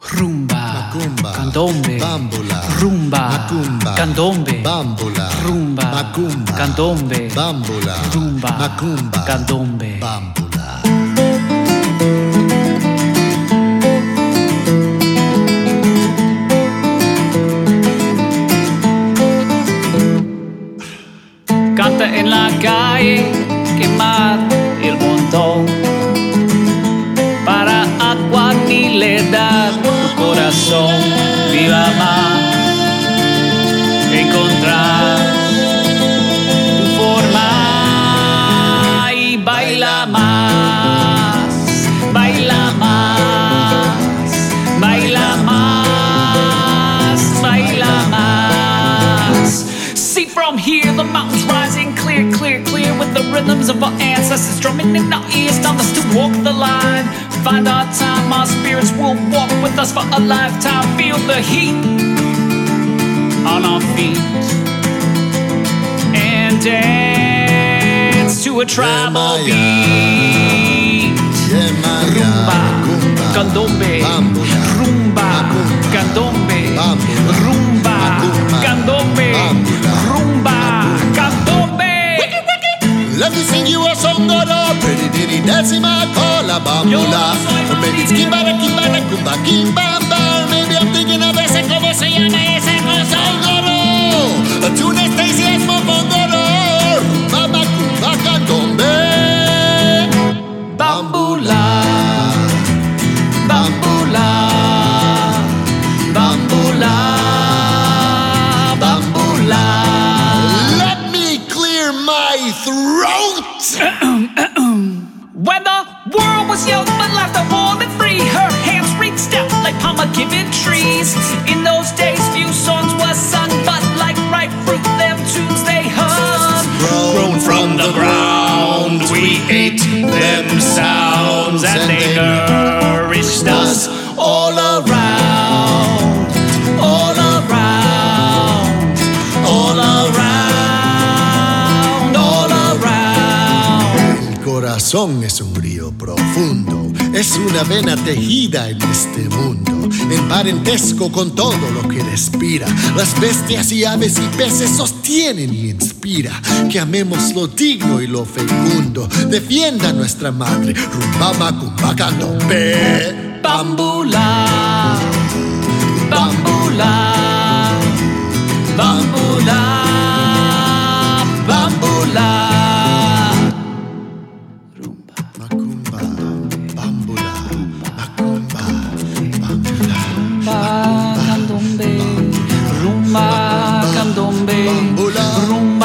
rumba, macumba, candombe, bámbula, rumba, macumba, candombe, bámbula, rumba, macumba, candombe, bámbula, rumba, macumba, candombe. bámbula. Canta en la calle, quemar el montón. Para acuanilidad tu corazón, viva más, encontrar tu forma y baila más, baila más, baila más, baila más. See from here the mountains rising clear, clear, clear, with the rhythms of our ancestors drumming in our ears, telling us to walk the line. Find our time, our spirits will walk with us for a lifetime. Feel the heat on our feet and dance to a tribal beat. Rumba, candombe, rumba, candombe, rumba, candombe, rumba, candombe. Let me sing you a song, pretty diddy decima cola bambula. Maybe it's kimbara, kimbara, kumba, kimbamba. Maybe I'm thinking of ese, ¿cómo se llama ese cosa? Songoro, tuna Stacy es mofongoro. Rumba, macumba, candombe. Bambula, bambula, bambula, bambula. Let me clear my throat. When the world was young but life more than free, her hands reached out like pomegranate trees. In those days, few songs were sung, but like ripe fruit, them tunes they hung. Grown From the ground, we ate them sounds, and they nourished us all around, all around, all around, all around. El corazón es un río profundo, es una vena tejida en este mundo, en parentesco con todo lo que respira. Las bestias y aves y peces sostienen y inspira que amemos lo digno y lo fecundo. Defienda nuestra madre, rumba, macumba, candombe. Bambula, bambula, bambula, bambula. Macumba, bámbula, macumba, bámbula. Rumba, candombe, rumba, candombe, Bambula. rumba.